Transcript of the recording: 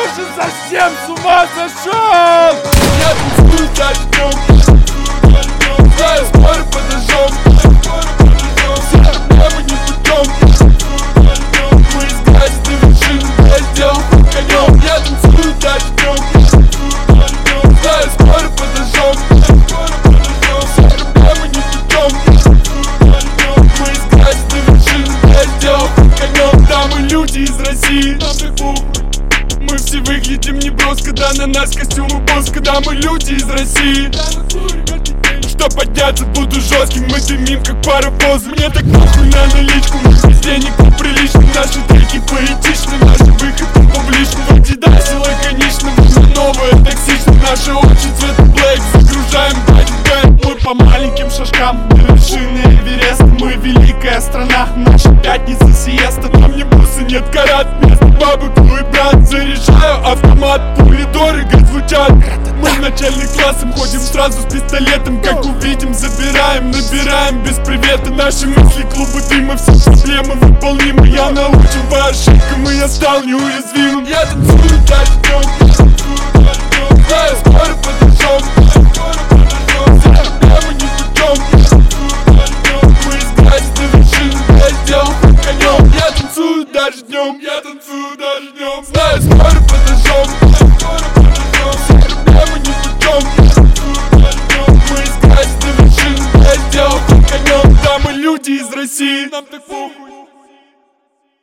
уже совсем с ума сошел! Я танцую дождем, знаю, скоро подожжем. Все проблемы не путем. Мы из грязи до вершины, я сделал хоть конем. Я танцую дождем, знаю, скоро подожжем. Все проблемы не путем. Мы из грязи до вершины, я сделал хоть конем. Да, мы люди из России, нам всех похуй. Мы все выглядим неброско, да на нас костюмы боска. Да, мы люди из России. Что подняться, буду жестким, мы дымим как паровоз. Мне так нахуй на наличку, мы без денег неприлично. Наши треки поэтичны, наши выходы публичны. В Адидасе лаконично, время новое, токсично. Наши очи цвета блэк, загружаем бэк. Мы по маленьким шажкам, до вершины Эвереста. Мы великая страна, наша пятница сиеста. Нам не бусы, нет карат, вместо бабы клуй брат. Заряжаю автомат, пули дорого звучат. Мы в начальный классом ходим сразу с пистолетом. Как увидим, забираем, набираем без привета. Наши мысли, клубы дыма, все проблемы выполнимы. Я научен по ошибкам, и я стал неуязвимым. Я танцую дождем, знаю, скоро подожжем.